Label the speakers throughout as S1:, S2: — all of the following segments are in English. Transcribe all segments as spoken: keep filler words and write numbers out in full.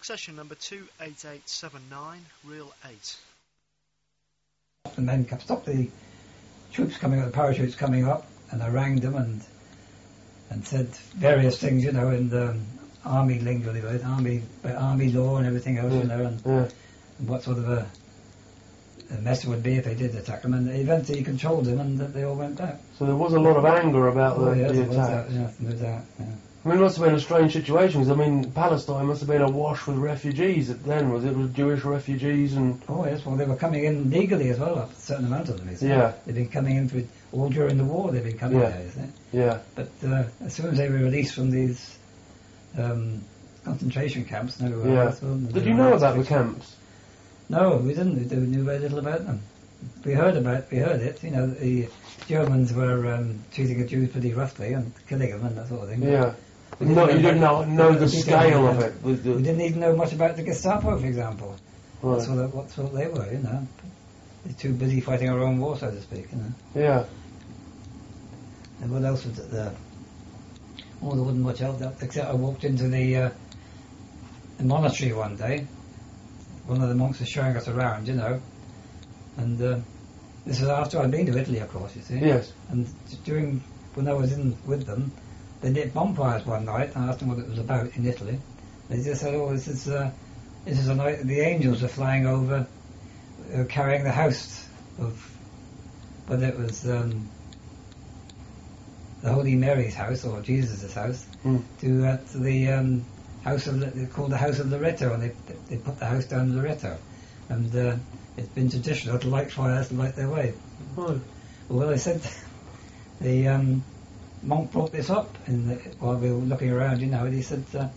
S1: Succession number two eight eight seven nine, reel eight.
S2: And then stopped the troops coming up, the parachutes coming up, and I rang them and and said various things, you know, in the army lingo, army army law and everything else,
S3: yeah.
S2: you know, and,
S3: yeah.
S2: and what sort of a, a mess it would be if they did attack them. And eventually he controlled them, and they all went back.
S3: So there was a lot of anger about
S2: oh,
S3: the,
S2: yes,
S3: the
S2: it was
S3: attack.
S2: that, yeah, no doubt, yeah.
S3: I mean, it must have been a strange situation, because, I mean, Palestine must have been awash with refugees then, was it? With Jewish refugees and...
S2: Oh, yes, well, they were coming in legally as well, a certain amount of them, you see.
S3: Yeah.
S2: They've been coming in for, all during the war, they've been coming
S3: yeah.
S2: there, you see.
S3: Yeah.
S2: But uh, as soon as they were released from these um, concentration camps, no,
S3: yeah.
S2: else, well,
S3: Did you know about the camps?
S2: No, we didn't. We knew very little about them. We heard about, we heard it, you know, that the Germans were um, treating the Jews pretty roughly and killing them and that sort of thing.
S3: Yeah.
S2: We
S3: no, you didn't know, know the
S2: we
S3: scale
S2: didn't,
S3: of it. With the
S2: we didn't even know much about the Gestapo, for example.
S3: Right.
S2: That's what, what sort they were, you know. They're too busy fighting our own war, so to speak, you know.
S3: Yeah.
S2: And what else was it there? Oh, there wasn't much else, except I walked into the, uh, the monastery one day. One of the monks was showing us around, you know. And uh, this was after I'd been to Italy, of course, you see.
S3: Yes.
S2: And during, when I was in with them, they lit bonfires one night. I asked them what it was about in Italy. They just said, "Oh, this is uh, this is a night the angels are flying over, uh, carrying the house of, but it was um, the Holy Mary's house or Jesus' house
S3: mm.
S2: to, uh, to the um, house of they called the House of Loreto, and they they put the house down Loreto, and uh, it's been traditional to light fires to light their way."
S3: Oh.
S2: Well, they said the um, monk brought this up in the, while we were looking around, you know, and he said, uh,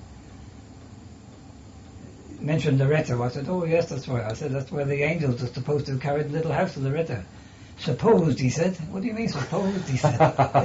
S2: mentioned Loreto. I said, "Oh yes, that's right." I said, "That's where the angels are supposed to have carried the little house of Loreto." Supposed, he said. "What do you mean supposed?" He said.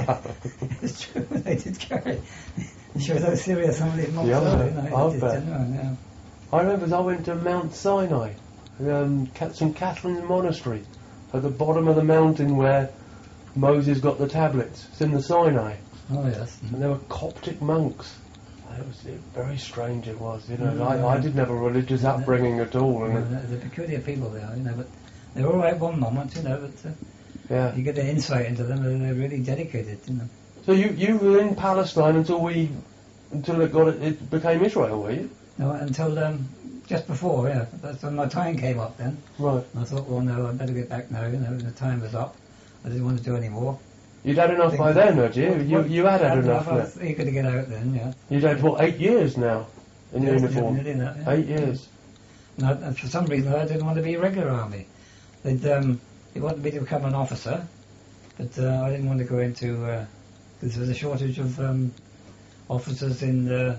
S2: It's true, they did carry it. It shows how serious some of these monks
S3: yeah,
S2: are, you know.
S3: I'll
S2: It
S3: bet.
S2: genuine, yeah.
S3: I remember as I went to Mount Sinai, um, Saint Catherine's Monastery, at the bottom of the mountain where Moses got the tablets. It's in the Sinai.
S2: Oh yes.
S3: And there were Coptic monks. It was it, very strange it was, you know.
S2: Mm,
S3: I,
S2: yeah.
S3: I didn't have a religious upbringing at all.
S2: You
S3: And
S2: know,
S3: it,
S2: they're peculiar people they are, you know, but they're all right one moment, you know, but uh,
S3: yeah.
S2: you get the insight into them, and they're really dedicated, you know.
S3: So you, you were in Palestine until we, until it got it became Israel, were you?
S2: No, until um, just before, yeah. That's when my time came up then.
S3: Right.
S2: And I thought, well, no, I'd better get back now, you know, the time was up. I didn't want to do any more.
S3: You'd had enough by then, had you? You, you had had enough.
S2: I was eager to get out then, yeah.
S3: You'd had, what, eight years now in
S2: Yes,
S3: uniform?
S2: nearly that, yeah.
S3: Eight years.
S2: And, I, and for some reason, I didn't want to be a regular army. They'd, um, they wanted me to become an officer, but uh, I didn't want to go into, because there was a shortage of um, officers in the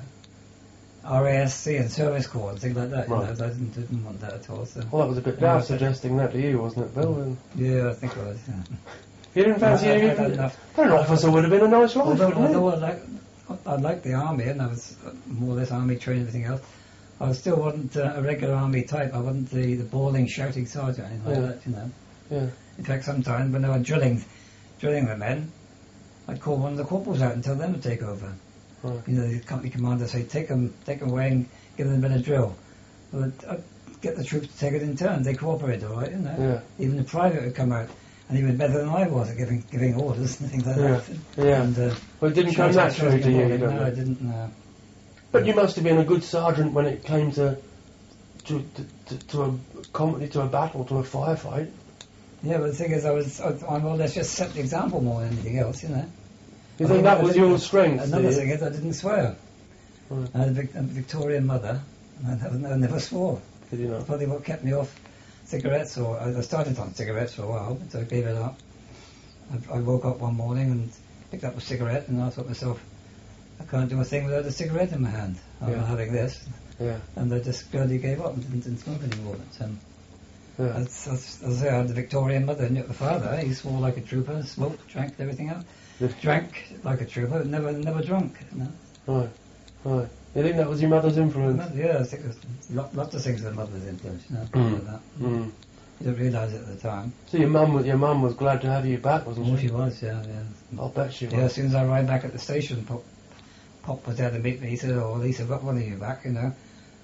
S2: R A S C and service corps and things like that.
S3: Right.
S2: You know, so I didn't, didn't want that at all. So.
S3: Well, that was a bit
S2: Yeah,
S3: bad
S2: so-
S3: suggesting that to you, wasn't it, Bill?
S2: Yeah, I think it was, yeah.
S3: You didn't fancy
S2: I- I-
S3: you?
S2: I had enough.
S3: An officer would have been a nice life,
S2: Although,
S3: wouldn't it?
S2: although I liked, I liked the army and I was more or less army trained and everything else, I still wasn't uh, a regular army type. I wasn't the, the bawling, shouting sergeant or anything
S3: Yeah.
S2: like that, you know.
S3: Yeah.
S2: In fact, sometimes when they were drilling, drilling the men, I'd call one of the corporals out and tell them to take over.
S3: Right.
S2: You know, the company commander say, take them, take them away and give them a bit of drill. Well, I'd, I'd get the troops to take it in turn. They cooperated, all right, you know.
S3: Yeah.
S2: Even the private would come out, and he was better than I was at giving giving orders and things like
S3: Yeah.
S2: that.
S3: Yeah.
S2: And, uh,
S3: Well, it didn't come
S2: shout out
S3: naturally to
S2: first
S3: you,
S2: of all,
S3: you don't
S2: No,
S3: know.
S2: I didn't. No.
S3: But you must have been a good sergeant when it came to to to, to, to a company, to a battle, to a firefight.
S2: Yeah, but the thing is, I was I, I more or less just set the example more than anything else, you know.
S3: You
S2: I
S3: think that
S2: I
S3: was
S2: didn't-
S3: your strength?
S2: Another
S3: did you?
S2: thing is, I didn't swear.
S3: Right.
S2: I had a, Vic, a Victorian mother, and I never, I never swore.
S3: Did you
S2: That's
S3: not?
S2: probably what kept me off cigarettes, or I I started on cigarettes for a while, but I gave it up. I, I woke up one morning and picked up a cigarette, and I thought to myself, I can't do a thing without a cigarette in my hand. I'm
S3: Yeah.
S2: not having this.
S3: Yeah.
S2: And I just gradually gave up and didn't, didn't smoke anymore. But, um,
S3: Yeah.
S2: as, as, as I say, I had the Victorian mother and the father. He swore like a trooper, smoked, drank, everything else.
S3: Yeah.
S2: Drank like a trooper, but never, never drunk. You know?
S3: Right. Right. You think that was your mother's influence?
S2: Yeah, I think there's lot, lots of things that mother's influence. You know,
S3: Mm.
S2: like that.
S3: Mm.
S2: You don't realise it at the time.
S3: So your mum, was- your mum was glad to have you back, wasn't
S2: Oh,
S3: she?
S2: she was, yeah, yeah.
S3: I'll bet she was.
S2: Yeah, as soon as I arrived back at the station, Pop, Pop was there to meet me. He said, "Oh, at least I've got one of you back, you know."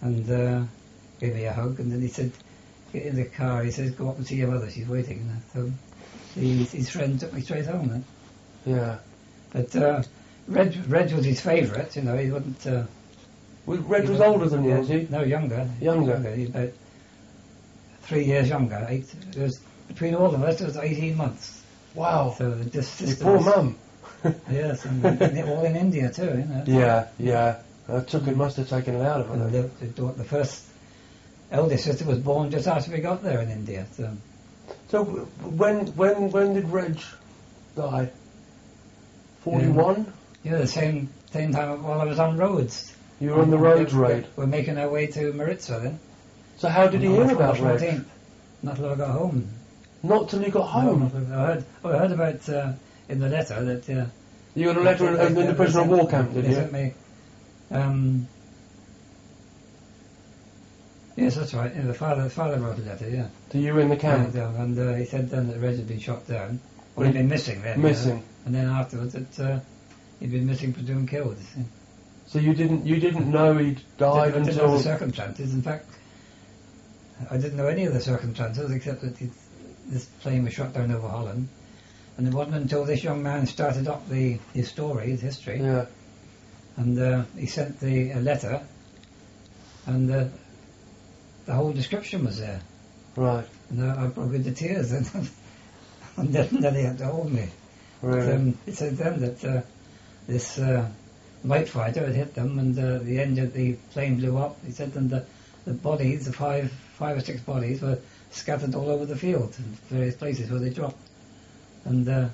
S2: and uh, gave me a hug, and then he said, get in the car, he says, go up and see your mother, she's waiting. You know. So he, his friend took me straight home then.
S3: Yeah.
S2: But uh, Reg, Reg was his favourite, you know, he wouldn't... Uh,
S3: Was Reg
S2: he
S3: was
S2: wouldn't-
S3: older than you,
S2: yeah,
S3: was he?
S2: No, younger.
S3: Younger?
S2: He's about three years younger. Eight, it was, between all of us, it was eighteen months.
S3: Wow.
S2: So the dis-
S3: Your
S2: system
S3: poor
S2: was-
S3: mum.
S2: Yes, and, and all in India too, you know.
S3: Yeah, yeah. That took it must have taken it out of
S2: And
S3: her.
S2: the, the, the first eldest sister was born just after we got there in India. So
S3: So when when when did Reg die? Forty-one.
S2: yeah, the same same time while I was on roads.
S3: You were on the
S2: And
S3: roads
S2: we're,
S3: raid.
S2: We're making our way to Maritza then.
S3: So how did you
S2: On
S3: hear
S2: the
S3: about Reg?
S2: fourteenth. Not till I got home.
S3: Not till you got home.
S2: No, I heard. Oh, I heard about uh, in the letter that. Uh,
S3: You got a letter in,
S2: they-
S3: in
S2: they-
S3: the
S2: they
S3: prisoner of
S2: sent-
S3: war camp, did
S2: they
S3: you?
S2: Sent me, um, yes, that's right. Yeah, the father, the father wrote a letter. Yeah.
S3: To you in the camp?
S2: And, uh, and uh, he said then that Reg had been shot down. Well, he'd been missing then. you know.
S3: Missing.
S2: And then afterwards that uh, he'd been missing, presumed killed. you see.
S3: So you didn't you didn't know he'd died
S2: I didn't know
S3: until
S2: the circumstances. In fact, I didn't know any of the circumstances except that he, this plane was shot down over Holland. And it wasn't until this young man started up the his story, his history,
S3: yeah.
S2: and uh, he sent the a letter, and uh, the whole description was there.
S3: Right.
S2: And uh, I broke into tears, and, and then, then he had to hold me.
S3: Really.
S2: But, um, it said then that uh, this uh, night fighter had hit them, and uh, the engine, the plane blew up. He said then the the bodies, the five five or six bodies, were scattered all over the field in various places where they dropped. And uh,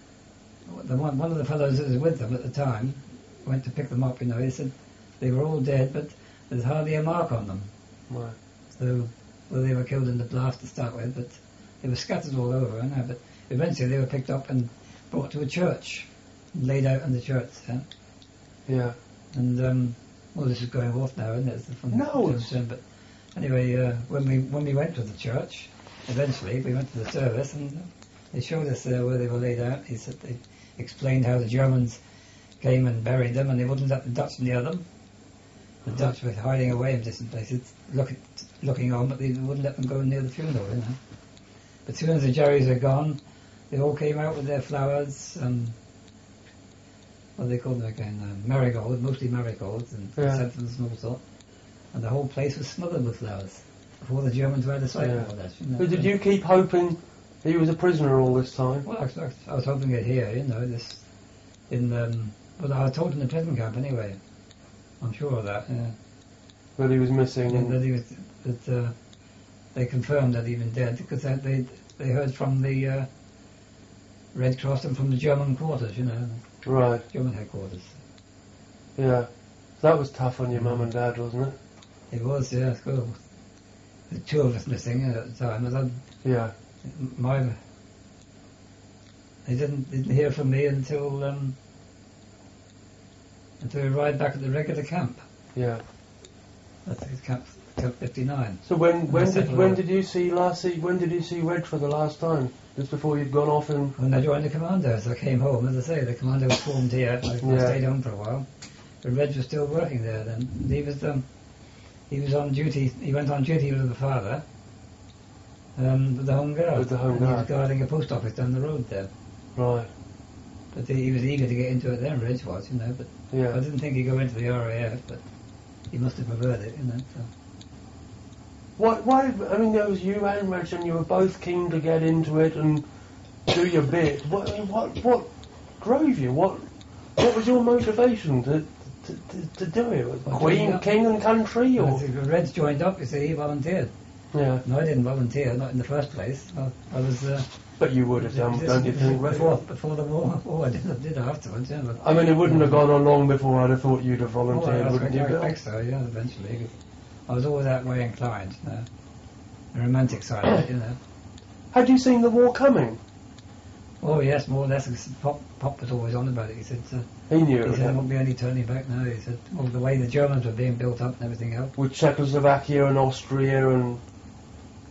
S2: the one, one of the fellows that was with them at the time went to pick them up. You know, he said they were all dead, but there's hardly a mark on them.
S3: Right.
S2: So, well, they were killed in the blast to start with, but they were scattered all over. You know, but eventually they were picked up and brought to a church, and laid out in the church. Yeah?
S3: Yeah.
S2: And um, well, this is going off now, isn't it? From
S3: No,
S2: from
S3: it's-
S2: soon, but anyway, uh, when we when we went to the church, eventually we went to the service, and uh, they showed us uh, where they were laid out. He said they explained how the Germans came and buried them, and they wouldn't let the Dutch near them. The Dutch were hiding away in distant places, look, looking on, but they wouldn't let them go near the funeral. You know. But as soon as the Jerrys are gone, they all came out with their flowers. Um, what do they call them again? Uh, marigolds, mostly marigolds and
S3: Yeah.
S2: chrysanthemums and all sorts. And the whole place was smothered with flowers before the Germans were out of sight
S3: Yeah.
S2: and all that. You know.
S3: But did you keep hoping he was a prisoner all this time?
S2: Well, I, was- I was hoping it here, you know, this in. Um, well, I was told in the prison camp anyway. I'm sure of that. Yeah.
S3: That he was missing
S2: And that
S3: and
S2: he was that uh, they confirmed that he'd been dead because they they, they heard from the uh, Red Cross and from the German quarters, you know,
S3: right.
S2: German headquarters.
S3: Yeah. That was tough on your mum and dad, wasn't it?
S2: It was, yeah, cool. The two of us missing at the time. And then
S3: Yeah.
S2: my they didn't didn't hear from me until um, until we arrived back at the regular camp.
S3: Yeah.
S2: That's camp camp fifty-nine.
S3: So when when
S2: I
S3: did
S2: settled
S3: when
S2: on-
S3: did you see last see when did you see Reg for the last time? Just before you'd gone off and
S2: When I joined the commandos, I came home. As I say, the commando was formed here. I, I
S3: Yeah.
S2: stayed home for a while. But Reg was still working there then. He was um, he was on duty. He went on duty with the father. Um, with the Home Guard.
S3: With the Home
S2: and He was
S3: Guard.
S2: guarding a post office down the road there.
S3: right.
S2: But he, he was eager to get into it then. Reg was, you know. But I
S3: Yeah.
S2: didn't think he'd go into the R A F. But he must have preferred it, you know. So.
S3: Why why I mean there was you and Reg and you were both keen to get into it and do your bit. What I mean, what what drove you? What what was your motivation to to, to, to do it?
S2: Well,
S3: Queen,
S2: joining up.
S3: king and country or
S2: Reg joined up. You see, he volunteered.
S3: yeah.
S2: No, I didn't volunteer. Not in the first place. I, I was. Uh,
S3: But you would have done,
S2: This-
S3: don't you think?
S2: Before, before the war, oh, I did, I did afterwards, yeah. But,
S3: I mean, it wouldn't have gone on long before I'd have thought you'd have
S2: oh,
S3: volunteered,
S2: I,
S3: wouldn't you,
S2: I, I
S3: Bill?
S2: think so, yeah, eventually. 'Cause I was always that way inclined, you know. The romantic side of it, you know.
S3: Had you seen the war coming?
S2: Oh, yes, more or less. 'Cause Pop, Pop was always on about it. He said, uh,
S3: He knew
S2: he
S3: it would
S2: said there
S3: happen.
S2: won't be any turning back now. He said, well, the way the Germans were being built up and everything else.
S3: With Czechoslovakia and Austria and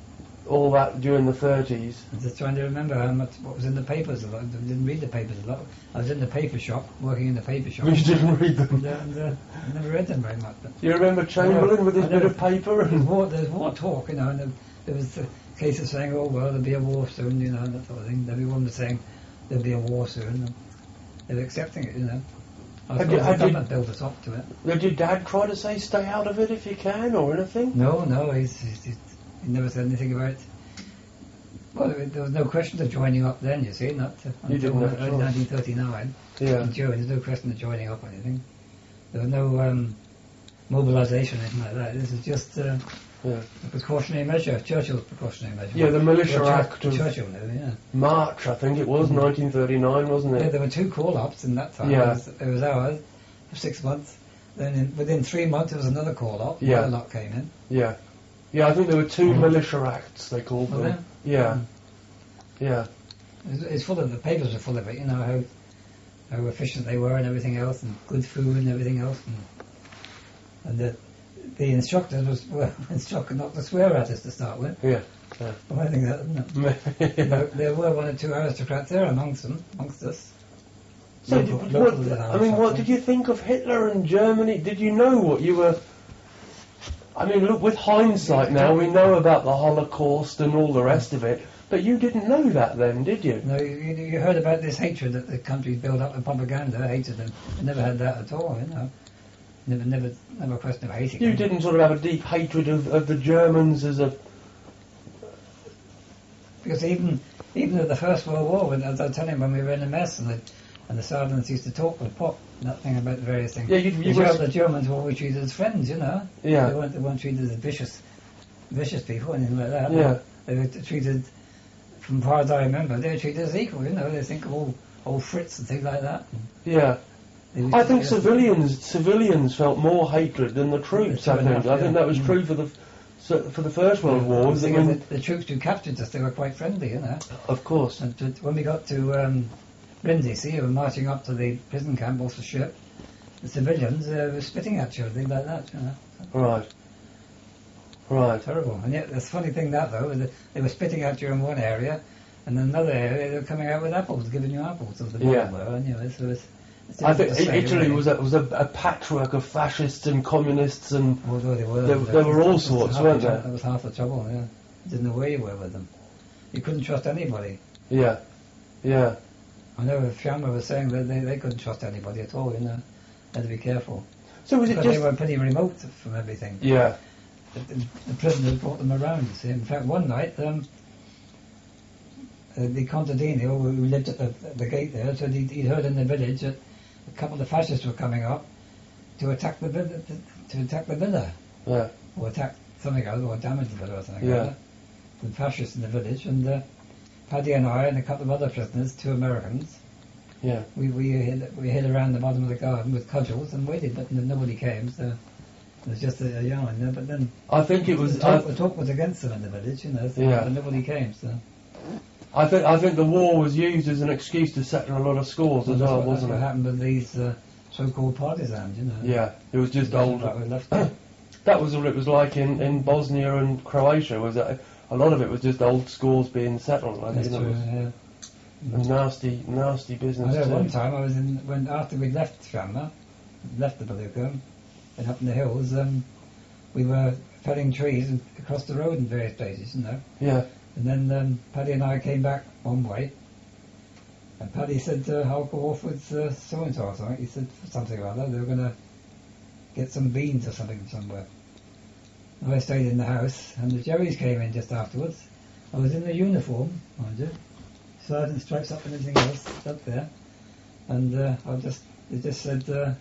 S3: all that during the thirties.
S2: I'm just trying to remember how much what was in the papers a lot. I didn't read the papers a lot. I was in the paper shop, working in the paper shop.
S3: You didn't read them.
S2: And, uh, and, uh, I never read them very much. But
S3: Do you remember Chamberlain
S2: Yeah,
S3: with his
S2: I
S3: bit
S2: know.
S3: of paper?
S2: There's
S3: And
S2: war, there's war talk, you know, and there, there was a case of saying, oh, well, there'll be a war soon, you know, and that sort of thing. Everyone was saying there'll be a war soon, and they were accepting it, you know. I
S3: Had
S2: suppose
S3: you-
S2: the
S3: had you-
S2: government built us up to it.
S3: did your dad try to say stay out of it if you can or anything?
S2: No, no, he's, he's, he's, he never said anything about it. Well, there there was no question of joining up then, you see, not uh,
S3: You
S2: until
S3: didn't have a
S2: early
S3: choice.
S2: nineteen thirty-nine.
S3: Yeah.
S2: In June, there's no question of joining up or anything. There was no um, mobilisation or anything like that. This is just uh,
S3: Yeah.
S2: a precautionary measure, Churchill's precautionary measure.
S3: Yeah, the Militia
S2: Well,
S3: Act
S2: Chur-
S3: of
S2: Churchill knew, yeah.
S3: March, I think it was, nineteen thirty-nine, wasn't
S2: Yeah,
S3: it?
S2: there were two call-ups in that time.
S3: Yeah.
S2: There was, there was ours for six months. Then in, within three months, there was another call-up.
S3: Yeah.
S2: Another lot came in.
S3: Yeah. Yeah, I think there were two Militia Acts, they called
S2: Were
S3: them. Yeah.
S2: Mm.
S3: Yeah.
S2: It's, it's full of the papers are full of it. You know how how efficient they were and everything else, and good food and everything else, and and the the instructors was well instructed not to swear at us to start with.
S3: Yeah. Yeah.
S2: Well, I think that, isn't it? You know, there were one or two aristocrats there amongst them, amongst us.
S3: So,
S2: Local-
S3: did-
S2: local
S3: what,
S2: little
S3: I mean, what
S2: aristocrats.
S3: did you think of Hitler and Germany? Did you know what you were... I mean, look, with hindsight now, we know about the Holocaust and all the rest of it, but you didn't know that then, did you?
S2: No, you, you you heard about this hatred that the country built up, and propaganda, hated them. I never had that at all, you know. Never, never, never a question of hating
S3: You
S2: them.
S3: didn't sort of have a deep hatred of, of the Germans as a...
S2: Because even even at the First World War, when, as I was telling him, when we were in a mess, and the, and the sergeants used to talk with Pop, that thing about the various things.
S3: Yeah, you- you
S2: the,
S3: were-
S2: Ger- the Germans were always treated as friends, you know.
S3: Yeah.
S2: They weren't, they weren't treated as vicious, vicious people, anything like that.
S3: Yeah.
S2: They were t- treated, from far as I remember, they were treated as equal, you know. They think of all old Fritz and things like that.
S3: Yeah.
S2: They used
S3: I
S2: to-
S3: think
S2: yeah.
S3: civilians civilians felt more hatred than the troops,
S2: Two
S3: I
S2: and a
S3: think.
S2: half,
S3: I think
S2: yeah.
S3: that was
S2: Mm.
S3: true for the so, for the First World War.
S2: The,
S3: I
S2: thing is
S3: mean,
S2: that the troops who captured us, they were quite friendly, you know.
S3: of course.
S2: And to, when we got to um, Brindisi, we were marching up to the prison camp off the ship. The civilians uh, were spitting at you and things like that, you know.
S3: Right. Right.
S2: Terrible. And yet, the funny thing that though, is that they were spitting at you in one area, and in another area they were coming out with apples, giving you apples, as the
S3: Yeah.
S2: bomb were. And, you know, so it's, it's
S3: I think
S2: difficult to say,
S3: Italy
S2: really.
S3: was a, was a, a patchwork of fascists and communists and
S2: Although they were,
S3: there-
S2: but
S3: there were all
S2: that's
S3: sorts,
S2: half
S3: weren't
S2: the trou-
S3: there?
S2: That was half the trouble. Yeah, didn't know where you were with them. You couldn't trust anybody.
S3: yeah, yeah,
S2: I know Fiamma was saying that they, they couldn't trust anybody at all. You know, had to be careful.
S3: So was it
S2: But
S3: just
S2: they were pretty remote from everything.
S3: yeah,
S2: The, the, the prisoners brought them around. You see. In fact, one night, um, uh, the contadino who lived at the, at the gate there said he'd, he'd heard in the village that a couple of fascists were coming up to attack the villa, to, to attack the villa,
S3: yeah,
S2: or attack something else, or damage the villa or something
S3: Yeah.
S2: like that. The fascists in the village, and uh, Paddy and I and a couple of other prisoners, two Americans,
S3: yeah.
S2: we we hid, we hid around the bottom of the garden with cudgels and waited, but n- nobody came. So it was just a, a yarn. You know, but then
S3: I think it was.
S2: the talk,
S3: I,
S2: the talk was against them in the village, you know. So
S3: Yeah.
S2: but nobody came. So
S3: I think I think the war was used as an excuse to settle a lot of scores as
S2: that's,
S3: well,
S2: what, that's
S3: wasn't
S2: what
S3: it?
S2: happened with these uh, so-called partisans, you know.
S3: Yeah, it was just
S2: That's
S3: old.
S2: what we left.
S3: That was what it was like in, in Bosnia and Croatia. Was that a lot of it was just old scores being settled. I
S2: That's
S3: think it
S2: true.
S3: was
S2: Yeah.
S3: a nasty, nasty
S2: I
S3: business
S2: know
S3: too.
S2: one time I was in when after we left Fiamma, left the Baluka, and up in the hills, um, we were felling trees across the road in various places, you know.
S3: Yeah,
S2: And then um, Paddy and I came back one way, and Paddy said, uh, "I'll go off with uh, so and so or something." He said something or other. They were going to get some beans or something somewhere. And I stayed in the house, and the Jerrys came in just afterwards. I was in the uniform, mind you, sergeant stripes up and everything else up there, and uh, I just they just said, uh,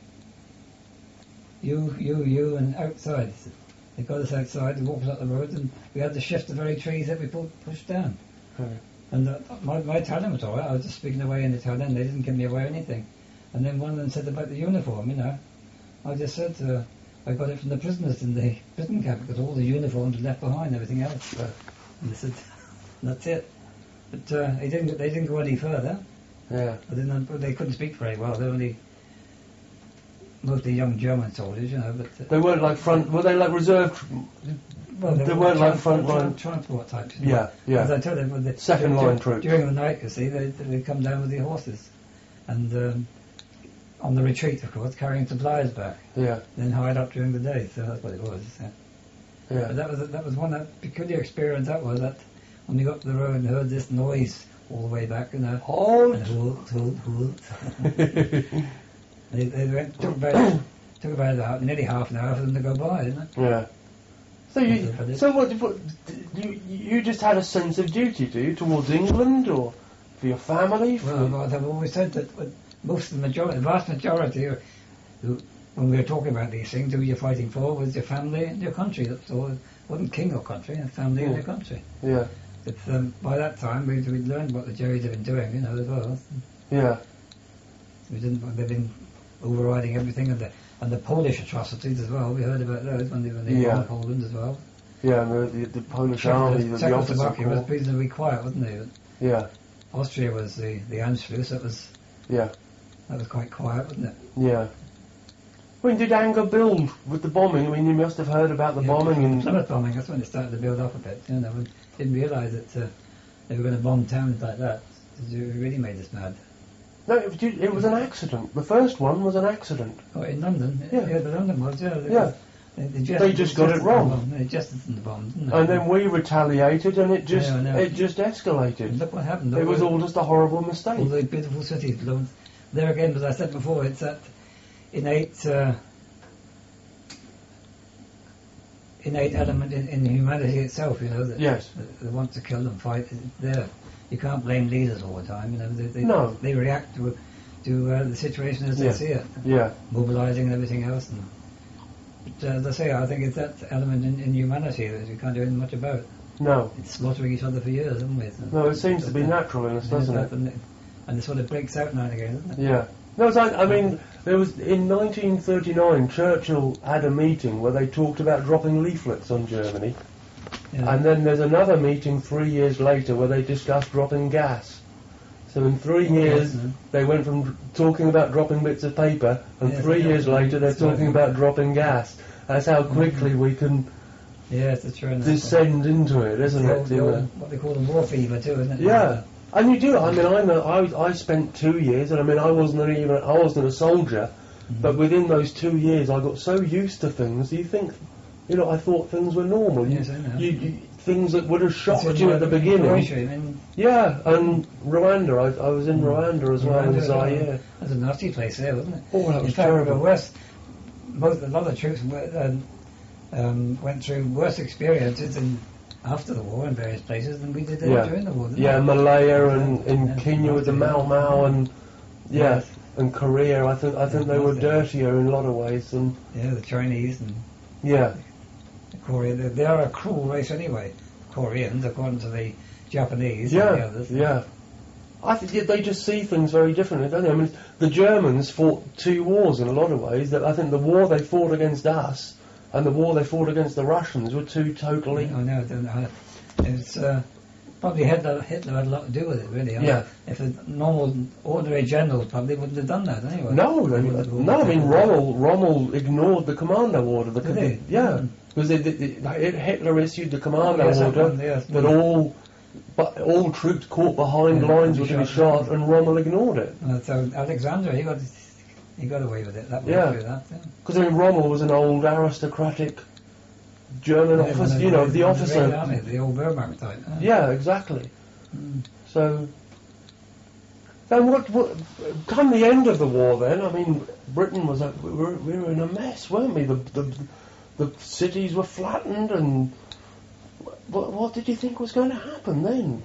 S2: "You, you, you," and outside. They got us outside. They walked us up the road, and we had to shift the very trees that we pulled, pushed down.
S3: Okay.
S2: And uh, my, my Italian was all right. I was just speaking away in Italian. They didn't give me away anything. And then one of them said about the uniform, you know. I just said, uh, I got it from the prisoners in the prison camp because all the uniforms were left behind, everything else.
S3: Yeah.
S2: And they said, that's it. But uh, they didn't. They didn't go any further.
S3: Yeah,
S2: But then but they couldn't speak very well. They were only mostly young German soldiers, you know. But uh,
S3: they weren't like front. Were they like reserve? tr-
S2: well,
S3: They weren't like
S2: transport,
S3: front line-
S2: transport types.
S3: Yeah, yeah.
S2: As I told them, with the
S3: Second
S2: dur-
S3: line
S2: dur-
S3: troops.
S2: During the night, you see, they they come down with the horses, and um, on the retreat, of course, carrying supplies back,
S3: Yeah,
S2: then hide up during the day. So that's what it was. Yeah.
S3: yeah.
S2: But that was that was one that peculiar experience. That was that when we got to the road and heard this noise all the way back, you know,
S3: Halt!
S2: and hoot, hoot, hoot. they, they went, took about took about about nearly half an hour for them to go by, didn't it?
S3: Yeah. So you,
S2: But it-
S3: so what, what? You, you just had a sense of duty, do you, towards England or for your family? For
S2: Well, but I've always said that with most of the majority, the vast majority, who, who, when we were talking about these things, who you're fighting for was your family and your country. That's all. It wasn't king or country, your family and
S3: Yeah.
S2: your country.
S3: yeah,
S2: It's, um, by that time, we'd, we'd learned what the Jerrys had been doing, you know, as well.
S3: yeah,
S2: We didn't. They've been overriding everything, and the and the Polish atrocities as well. We heard about those when they when they were
S3: Yeah.
S2: in Poland as well.
S3: yeah. And the, the, the Polish army, the, the officer
S2: Czechoslovakia was
S3: corps.
S2: reasonably quiet, wasn't they?
S3: Yeah,
S2: Austria was the the Anschluss. That was
S3: yeah,
S2: that was quite quiet, wasn't it?
S3: yeah. When did anger build with the bombing? I mean, you must have heard about the
S2: Yeah,
S3: bombing and
S2: Plymouth bombing. That's when it started to build up a bit. You know, we didn't realise that uh, they were going to bomb towns like that. It really made us mad.
S3: no, it, it was an accident. The first one was an accident.
S2: Oh, in London,
S3: Yeah.
S2: yeah, the London was, yeah. They,
S3: Yeah.
S2: They, they just,
S3: They just got it wrong.
S2: Bomb. They just didn't the bomb, didn't they?
S3: And then we retaliated, and it just
S2: Yeah, I know.
S3: it just
S2: And
S3: escalated.
S2: look what happened.
S3: It was all just a horrible mistake.
S2: all those beautiful cities. blown- There again, as I said before, it's that innate uh, innate element in, in humanity itself. You know, that
S3: Yes.
S2: that they want to kill and fight. It's there. You can't blame leaders all the time. You know, they they,
S3: No.
S2: they react to to uh, the situation as they
S3: Yeah.
S2: see it,
S3: Yeah,
S2: mobilising and everything else. And but, uh, as I say, I think it's that element in, in humanity that you can't do anything much about.
S3: no,
S2: It's slaughtering each other for years, haven't we? So-
S3: no. It seems to be natural in us,
S2: Yeah,
S3: doesn't it?
S2: and it? And it sort of breaks out now and again, doesn't it?
S3: Yeah. No, it's like, I mean, there was in nineteen thirty-nine. Churchill had a meeting where they talked about dropping leaflets on Germany,
S2: Yeah.
S3: and then there's another meeting three years later where they discussed dropping gas. So in three
S2: Oh,
S3: years,
S2: yes, no.
S3: they went from dr- talking about dropping bits of paper, and
S2: Yes,
S3: three
S2: I know.
S3: years later they're
S2: It's
S3: talking
S2: like-
S3: about dropping gas. That's how quickly we can
S2: Yes, that's true.
S3: descend into it, isn't
S2: The
S3: it?
S2: old- the
S3: You know?
S2: old- what they call the war fever too, isn't it?
S3: Yeah, and you do. I mean, I know. I I spent two years, and I mean, I wasn't even. I wasn't a soldier,
S2: Mhm.
S3: but within those two years, I got so used to things. You think, you know, I thought things were normal. You-
S2: Yes, I know.
S3: You, you, things that would have
S2: It's
S3: shocked
S2: in
S3: you at the
S2: Croatia,
S3: beginning.
S2: I mean,
S3: Yeah, and Rwanda. I, I was in
S2: Mm.
S3: Rwanda as well
S2: Rwanda,
S3: as Zaire.
S2: That's a nasty place there, wasn't it?
S3: Oh, that
S2: In
S3: was
S2: fact,
S3: terrible.
S2: the worst, most, a lot of troops were, um, um, went through worse experiences in, after the war in various places than we did
S3: Yeah.
S2: during the war. Didn't
S3: Yeah,
S2: we?
S3: Malaya and in
S2: Yeah,
S3: Kenya with the
S2: nasty,
S3: Mau Mau and yeah,
S2: Yes.
S3: and Korea. I think I think they were
S2: Nasty.
S3: dirtier in a lot of ways. And
S2: Yeah, the Chinese and
S3: yeah,
S2: the Korean. They, they are a cruel race anyway. Koreans, according to the Japanese and the
S3: yeah,
S2: others.
S3: yeah. I think yeah, they just see things very differently, don't they? I mean, the Germans fought two wars in a lot of ways. That I think the war they fought against us and the war they fought against the Russians were two totally.
S2: I know. I don't know. It's uh, probably Hitler, Hitler had a lot to do with it, really. I mean,
S3: Yeah.
S2: if the normal, ordinary generals probably wouldn't have done that anyway.
S3: No, they,
S2: Wouldn't have-
S3: no. I mean, Rommel, Rommel ignored the commando order. The,
S2: Did he?
S3: Yeah, because they, they, they, Hitler issued the commando
S2: Oh, yes, that
S3: order
S2: one, yes.
S3: that all, but all troops caught behind
S2: Yeah,
S3: lines
S2: to
S3: were
S2: be
S3: to be
S2: shot.
S3: shot, and Rommel ignored it.
S2: Uh, so Alexander, he got he got away with it. That way
S3: Yeah.
S2: through that. Yeah.
S3: Because I mean, Rommel was an old aristocratic German
S2: Yeah,
S3: officer,
S2: the-
S3: you know,
S2: the-
S3: the
S2: the
S3: officer.
S2: Red Army, the old Wehrmacht type. uh.
S3: Yeah, exactly.
S2: Mm.
S3: So, then what, what? Come the end of the war, then I mean, Britain was a, we were we were in a mess, weren't we? The the, the cities were flattened, and what what did you think was going to happen then?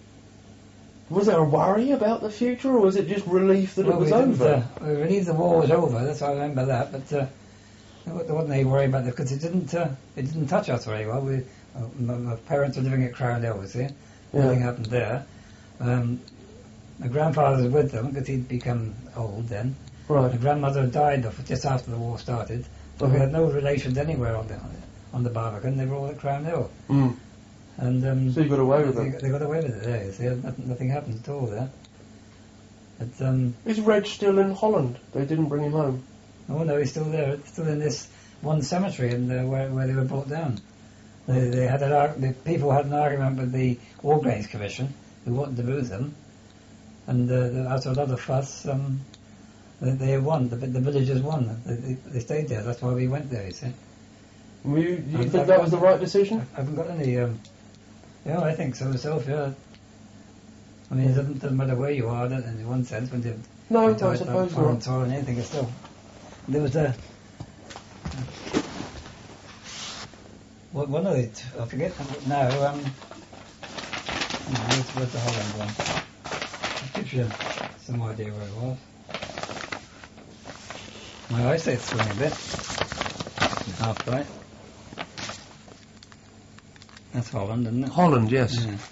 S3: Was there a worry about the future, or was it just relief that
S2: Well,
S3: it was
S2: we didn't,
S3: over?
S2: Uh, we believed the war was over. That's how I remember that. But uh, there wasn't any worry about it because it didn't. Uh, it didn't touch us very well. We, uh, my, my parents were living at Crown Hill, you see. Nothing
S3: Yeah.
S2: happened there. Um, my grandfather was with them because he'd become old then. My
S3: Right.
S2: grandmother died of- just after the war started, so we
S3: Okay.
S2: had no relations anywhere on the on the Barbican. They were all at Crown Hill,
S3: Mm.
S2: and um,
S3: So you got away with
S2: they,
S3: it.
S2: they got away with it there. You see, nothing, nothing happened at all there. But um,
S3: Is Reg still in Holland? They didn't bring him home.
S2: oh no, he's still there, still in this one cemetery, and uh, where where they were brought down. They, they had an arg- the people had an argument with the War Graves Commission, who wanted to move them, and uh, the- after a lot of fuss, um, they, they won. The, the villagers won. They, they, they stayed there. That's why we went there. You see.
S3: Were you, do you
S2: I've-
S3: think
S2: I've
S3: that
S2: got-
S3: was the right decision?
S2: I haven't got any. Um, yeah, I think so myself. Yeah. I mean, it doesn't, doesn't matter where you are, does it, in one sense, when you're
S3: No,
S2: you
S3: I suppose
S2: foreign
S3: not.
S2: soil and anything. It's still there was a one one of the t- I forget now. Um, where's, where's the Holland one? It gives you some idea where it was. My eyesight's swinging a bit. Half right. That's Holland, isn't it?
S3: Holland, yes.
S2: Yeah.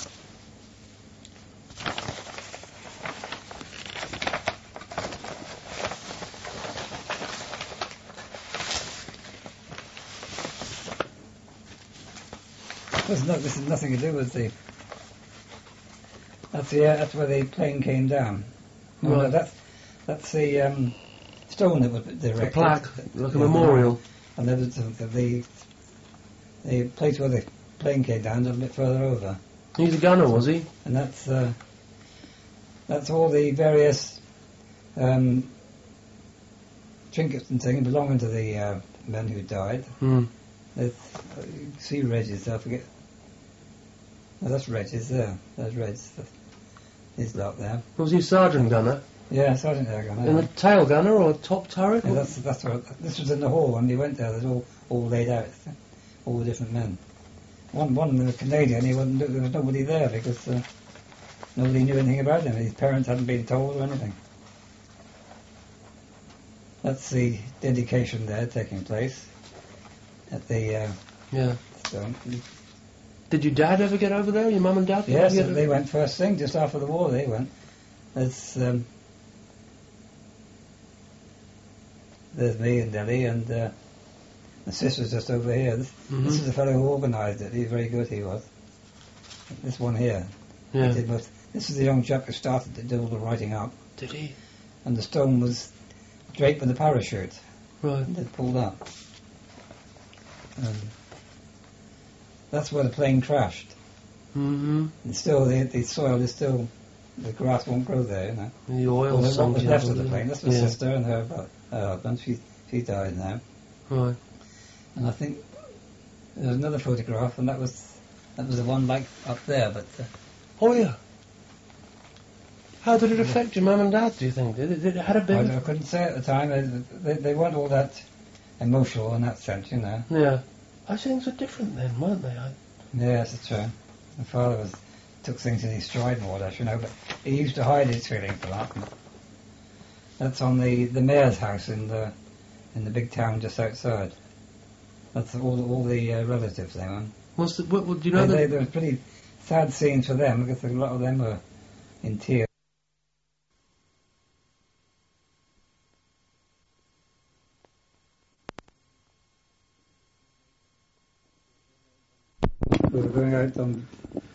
S2: There's no, this has nothing to do with the. That's the uh, that's where the plane came down. Oh, no,
S3: Right.
S2: that's that's the um, stone that was erected.
S3: A plaque, like a
S2: Yeah,
S3: memorial.
S2: And there was the, the the place where the plane came down a bit further over,
S3: He's a gunner, was he?
S2: and that's uh, that's all the various um, trinkets and things belonging to the uh, men who died.
S3: Hmm.
S2: There's, uh, you can see Regis, I forget. Oh, that's Regis there. There's Regis. His lot there.
S3: Was he a sergeant gunner?
S2: Yeah, Sergeant Ergon.
S3: In the tail gunner or top turret?
S2: Yeah, that's that's what, this was in the hall when we went there. There's all all laid out, all the different men. One one was Canadian. He wasn't. There was nobody there because uh, nobody knew anything about him. His parents hadn't been told or anything. That's the dedication there taking place at the uh,
S3: Yeah.
S2: stone.
S3: Did your dad ever get over there? Your mum and dad? Did
S2: Yes,
S3: they get
S2: they went first thing just after the war. They went. There's um, there's me and Delhi, and uh, the sister's just over here. This,
S3: Mhm.
S2: this is the fellow who organised it. He's very good. He was. This one here. He
S3: Yeah.
S2: did most, this is the young chap who started to do all the writing up,
S3: Did he?
S2: and the stone was draped with a parachute.
S3: Right.
S2: And it pulled up. Um, that's where the plane crashed.
S3: Mm-hmm.
S2: And still, the, the soil is still, the grass won't grow there, you know.
S3: The oil
S2: Well, what
S3: sunk
S2: was
S3: in
S2: left
S3: it,
S2: of the
S3: wasn't
S2: plane.
S3: it?
S2: That's my
S3: Yeah.
S2: sister and her, bu- her husband. She, she died now.
S3: Right.
S2: And I think there was another photograph, and that was that was the one like up there. But uh,
S3: Oh, yeah. How did it affect your mum and dad, do you think? Did it, did it had it
S2: I,
S3: been?
S2: I couldn't say at the time. They, they, they weren't all that emotional in that sense, you know.
S3: Yeah. I think things were different then, weren't they? I,
S2: Yes, it's true. My father was took things in his stride more or less, you know, but he used to hide his feelings a lot. That's on the, the mayor's house in the in the big town just outside. That's all all the uh, relatives they were.
S3: was the, what, what, do you know
S2: they,
S3: that?
S2: they, there was pretty sad scenes for them because a lot of them were in tears. We were going out on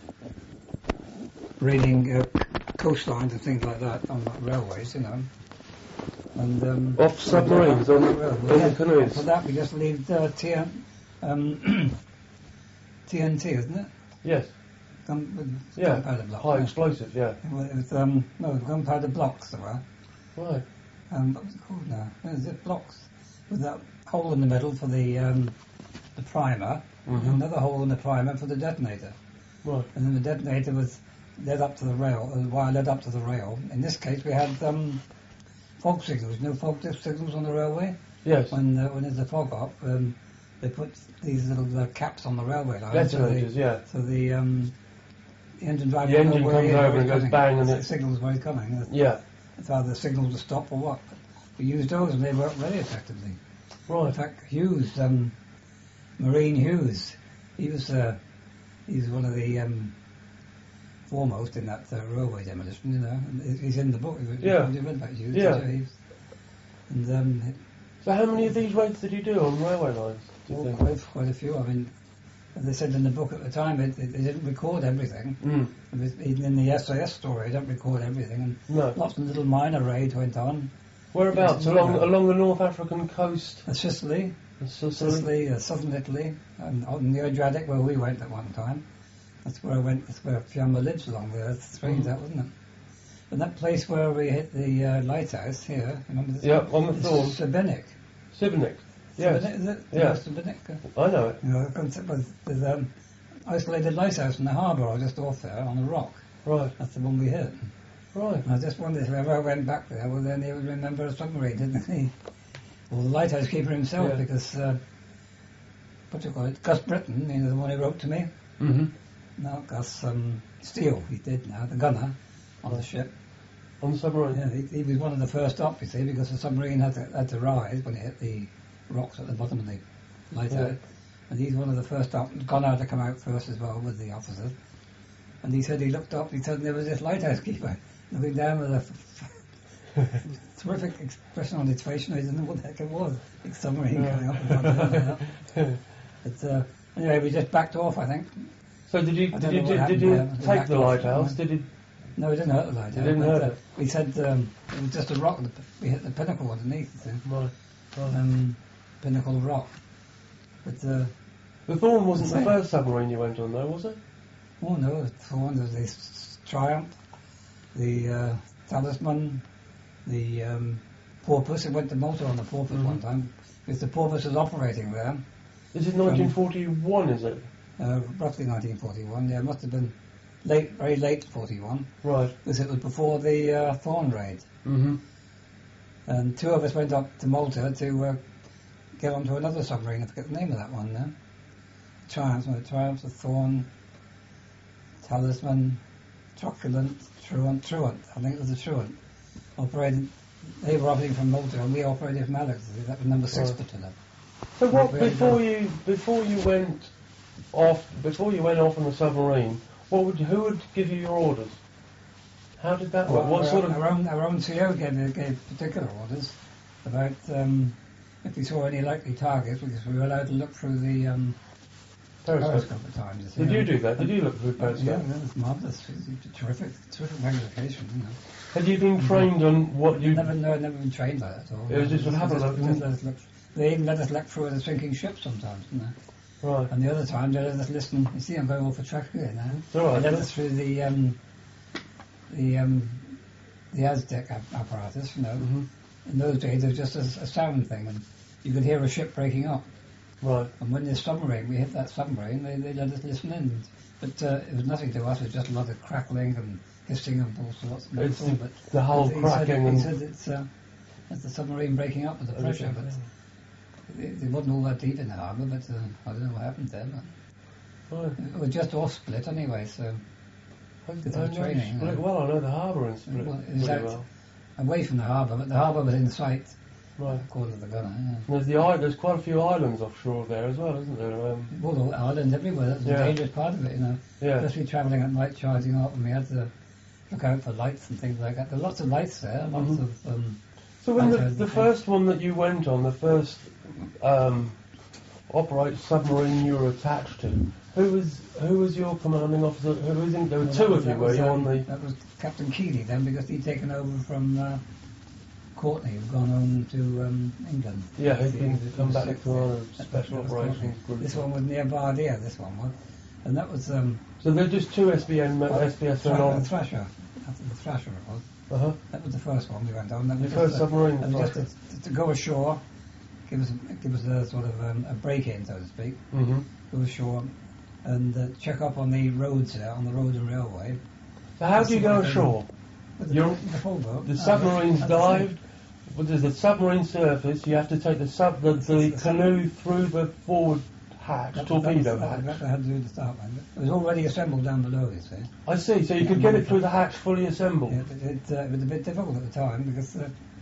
S2: reading uh, coastlines and things like that on railways, you know. And um,
S3: Off submarines, on the-
S2: well,
S3: on
S2: we
S3: the
S2: had-
S3: canoes.
S2: For that, we just leave uh, T N, um, T N T, isn't it?
S3: Yes.
S2: Gun, with
S3: Yeah.
S2: gunpowder blocks.
S3: High
S2: yeah.
S3: explosives, yeah.
S2: Well, it was um, no gunpowder blocks there were.
S3: Right.
S2: Um, what was it called now? No, is it blocks with that hole in the middle for the um, the primer,
S3: Mhm.
S2: and another hole in the primer for the detonator.
S3: Right.
S2: And then the detonator was led up to the rail, the wire led up to the rail. In this case, we had um, fog signals. No fog signals on the railway.
S3: Yes.
S2: When uh, when there's a fog up, um, they put these little uh, caps on the railway line. so
S3: Detonators,
S2: the,
S3: yeah.
S2: so the um, the engine driver
S3: The
S2: will know
S3: engine
S2: where he
S3: comes
S2: is, where
S3: over
S2: he's
S3: and goes
S2: coming.
S3: bang and
S2: It
S3: it-
S2: signals where he's coming.
S3: Yeah.
S2: It's either the signal to stop or what. But we used those and they worked very effectively. In
S3: Right.
S2: fact, Hughes, um, Marine Hughes, he was uh, he was one of the um, foremost in that uh, railway demolition. You know, and he's in the book.
S3: Yeah.
S2: You read about Hughes?
S3: Yeah.
S2: did you? He's- And um,
S3: So how many of these raids did you do on railway lines, do you
S2: oh,
S3: think?
S2: quite, quite a few. I mean, as they said in the book at the time, it, it, they didn't record everything.
S3: Mm.
S2: It was, even in the S A S story, they don't record everything. And
S3: No.
S2: lots of little minor raids went on.
S3: Whereabouts?
S2: Yeah,
S3: Along
S2: yeah.
S3: along the North African coast
S2: Uh, Sicily,
S3: of Sicily?
S2: Sicily, uh, southern Italy, and on the Adriatic where we went at one time. That's where I went. That's where Fiamma lives along there. It's strange,
S3: Mhm.
S2: that, wasn't it? And that place where we hit the uh, lighthouse here, remember this?
S3: Yep, on the
S2: It's
S3: Thorn.
S2: Sabinic.
S3: Sibinic. Yes.
S2: Sabinic, is it?
S3: Yeah.
S2: Sabinic.
S3: I know it.
S2: You know, the concept was there's um, isolated lighthouse in the harbour or just off there on a rock.
S3: Right.
S2: That's the one we hit.
S3: Right.
S2: And I just wondered if ever I went back there, well then he would remember a submarine, didn't he? Or the lighthouse keeper himself,
S3: Yeah.
S2: because uh, what do you call it? Gus Britton, you know, the one who wrote to me.
S3: Mm-hmm.
S2: No, Gus um, Steele, he did now, the gunner on the ship.
S3: On the submarine.
S2: Yeah, he, he was one of the first up, you see, because the submarine had to, had to rise when it hit the rocks at the bottom of the lighthouse.
S3: Yeah.
S2: And he's one of the first up. Gunner had to come out first as well with the officers. And he said he looked up, he said there was this lighthouse keeper looking down with a terrific expression on his face, and he didn't know what the heck it was. Big submarine
S3: Yeah.
S2: coming up and down. And down. But uh, anyway, we just backed off, I think.
S3: So did you
S2: I
S3: did
S2: don't
S3: you
S2: know what
S3: did,
S2: happened
S3: you
S2: there. We
S3: take
S2: backed
S3: the
S2: off,
S3: lighthouse?
S2: didn't
S3: Did it?
S2: No, we didn't hurt the lighthouse.
S3: You didn't
S2: but,
S3: hurt
S2: uh,
S3: it?
S2: We said um, it was just a rock. We hit the pinnacle underneath, you see.
S3: Right. right.
S2: Um, pinnacle of rock. But uh,
S3: The Thorn wasn't the
S2: Same.
S3: first submarine you went on, though, was it?
S2: oh no, the one there's the S- Triumph, the uh, Talisman, the um, Porpoise. It went to Malta on the Porpoise
S3: Mhm.
S2: one time because the Porpoise was operating there.
S3: Is it nineteen forty-one? Is it?
S2: Uh, roughly nineteen forty-one. Yeah, it must have been late, very late forty-one,
S3: Right.
S2: because it was before the uh, Thorn raid.
S3: Mm-hmm.
S2: And two of us went up to Malta to uh, get onto another submarine. I forget the name of that one now. Triumph, no, Triumph, the Thorn, Talisman, Truculent, Truant, Truant. I think it was the Truant. Operated. They were operating from Malta, and we operated from Alex. That was number six
S3: Right.
S2: battalion.
S3: So what
S2: We had
S3: before
S2: to-
S3: you before you went off before you went off on the submarine? What would you, who would give you your orders? How did that work?
S2: Well,
S3: What
S2: our,
S3: sort of
S2: our own our own C O gave, gave particular orders about um, if we saw any likely targets, because we were allowed to look through the um,
S3: periscope?
S2: periscope at times. see,
S3: Did you
S2: and-
S3: do that? Did you look through
S2: Yeah,
S3: periscope?
S2: that was marvellous. It's a terrific, terrific magnification, you know.
S3: Had you been trained on what you?
S2: Never, no, never been trained like that at all.
S3: It was just, well, have a
S2: Just-
S3: look,
S2: just
S3: and-
S2: let us look. They even let us look through the sinking ship sometimes, you know.
S3: Right.
S2: And the other time they let us listen. You see, I'm going off a track here now.
S3: It's all right,
S2: They let
S3: yeah.
S2: us through the um, the um, the Aztec ap- apparatus, you know.
S3: Mhm.
S2: In those days, it was just a, a sound thing, and you could hear a ship breaking up.
S3: Right.
S2: And when the submarine, we hit that submarine, they, they let us listen in. But uh, it was nothing to us, it was just a lot of crackling and hissing and all sorts. And
S3: It's
S2: that's all, but
S3: the whole
S2: he
S3: cracking
S2: said,
S3: and
S2: He said it's, uh, it's the submarine breaking up with the pressure,
S3: everything.
S2: but it, it wasn't all that deep in the harbour, but uh, I don't know what happened there. But
S3: Right.
S2: it was just off Split anyway, so
S3: I,
S2: It's
S3: I
S2: all
S3: know
S2: training,
S3: Split
S2: yeah.
S3: well. I know the harbour in Split
S2: Well,
S3: pretty
S2: is that-
S3: well.
S2: away from the harbour, but the harbour was in sight,
S3: Right.
S2: according to the gunner. Yeah.
S3: And there's the island. There's quite a few islands offshore there as well, isn't there? Um,
S2: Well, the islands everywhere, that's
S3: Yeah.
S2: the dangerous part of it, you know.
S3: yeah.
S2: Especially travelling at night, charging up, and we had to look out for lights and things like that. There are lots of lights there, lots
S3: Mhm.
S2: of. Um,
S3: So when the,
S2: Outside
S3: the
S2: the-
S3: first one that you went on, the first um, operate submarine you were attached to, who was who was your commanding officer? Who was in, there were
S2: well,
S3: two
S2: that
S3: of
S2: was-
S3: you,
S2: that
S3: were
S2: was,
S3: you
S2: um,
S3: on the?
S2: That was Captain Keeley then, because he'd taken over from uh, Courtney, who'd gone home to um, England.
S3: Yeah, he'd
S2: He
S3: been
S2: was-
S3: come
S2: he was
S3: back
S2: sick
S3: to
S2: there.
S3: our
S2: That-
S3: special
S2: that was
S3: operations
S2: Courtney.
S3: group.
S2: This one was near Bardia, this one was. And that was. Um,
S3: So they're just two S B N me-
S2: well,
S3: S B S
S2: Thra-
S3: men on.
S2: Thrasher. That's the Thrasher it was.
S3: Uh-huh.
S2: That was the first one we went on. That
S3: The
S2: was
S3: first
S2: just a-
S3: submarine.
S2: that was
S3: Thrasher.
S2: just to, to go ashore, give us a, give us a sort of um, a break-in, so to speak.
S3: Mm-hmm.
S2: Go ashore and uh, check up on the roads there, on the road and railway.
S3: So how do you go
S2: That's
S3: ashore?
S2: With the,
S3: You're-
S2: the full boat.
S3: The
S2: Oh,
S3: submarine's
S2: that's the thing.
S3: dived. Well, there's the submarine surface. You have to take the sub the, the
S2: That's the
S3: canoe through the forward hatch,
S2: That-
S3: torpedo
S2: that was-
S3: hatch.
S2: That, that had to do with the start line. It was already assembled down below, you see.
S3: I see. So you could get it through the hatch fully assembled.
S2: It, it, uh, it was a bit difficult at the time because uh,